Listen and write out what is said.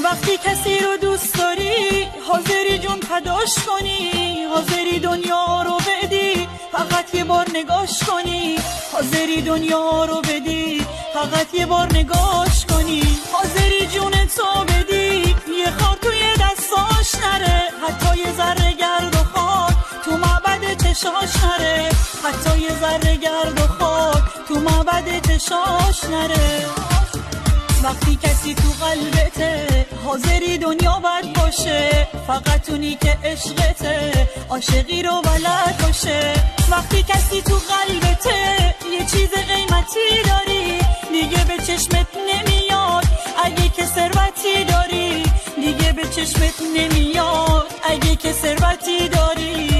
وقتی کسی رو دوست داری حاضری جون فداش کنی، حاضری دنیا رو بدی فقط یه بار نگاش کنی، حاضری دنیا رو بدی فقط یه بار نگاش کنی، حاضری جون تو بدی یه خار توی دستاش نره، حتی یه ذره گرد و خاک تو معبد چشاش نره، حتی یه ذره گرد و خاک تو معبد چشاش نره. وقتی کسی تو قلبته حاضری دنیا بد باشه، فقط اونی که عشقته عاشقی رو بلد باشه. وقتی کسی تو قلبته یه چیز قیمتی داری دیگه به چشمت نمیاد، اگه که ثروتی داری دیگه به چشمت نمیاد، اگه که ثروتی داری